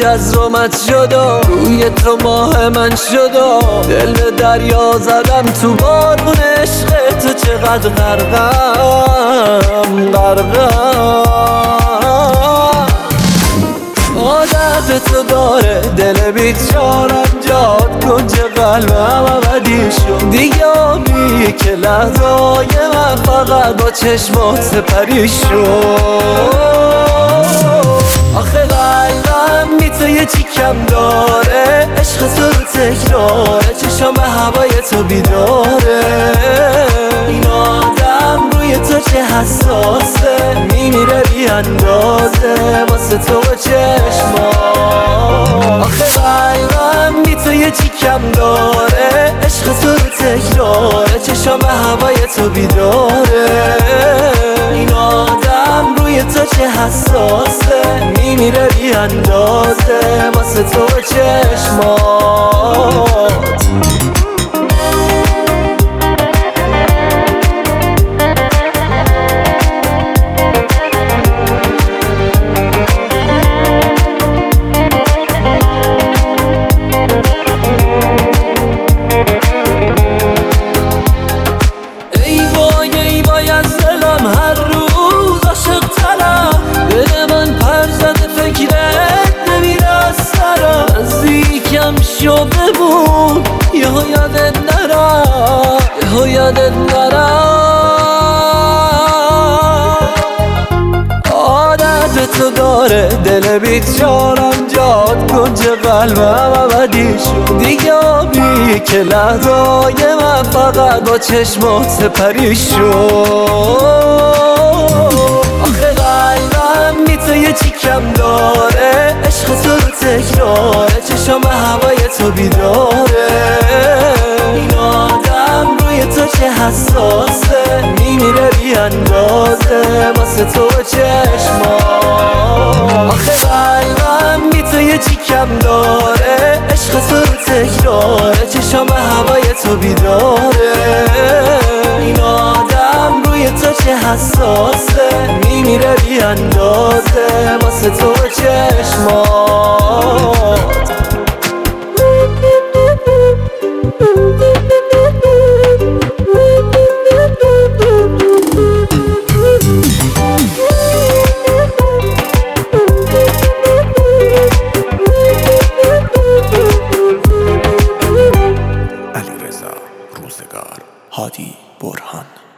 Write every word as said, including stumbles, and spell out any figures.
از رومت شد و روی تو ماه من شد و دل به دریا زدم تو بارون عشق تو. چقدر غرقم غرقم عادت تو داره دل بیچارم جاد کنج قلبم ابدی شد دیگه آبی که لحظای من فقط با چشمات سپری شد. آخه قلبم بی تو یه چی کم داره عشق تو رو تکراره چشم به هوای تو بیداره این آدم روی تو چه حساسه میمیره بی اندازه واسه تو و چشمات. آخه قلبم بی تو یه چی کم داره عشق تو رو تکراره چشم به هوای تو بیداره این آدم روی تو چه حساسه میمیره بی اندازه واسه تو و چشمات. هر روز عاشق ترم دل من پر زده فکرت نمیره از سرم نزدیکم شو بمون یهو یادت نرم یهو یادت نرم عادت تو داره دل بیچارم جاد کنج قلبم ابدی شد دیگه آبی که لحظای من فقط با چشمات سپری شد. آخه قلبم بی تو یه چی کم داره عشق تو رو تکراره چشم به هوای تو بیداره این آدم روی تو چه حساسه میمیره بی اندازه واسه تو و چشمات. آخه قلبم بی تو یه چی کم داره عشق تو رو تکراره چشم به هوای تو بیداره این آدم روی تو چه حساسه میمیره بی اندازه واسه تو و چشمات. علیرضا روزگار، هادی برهان.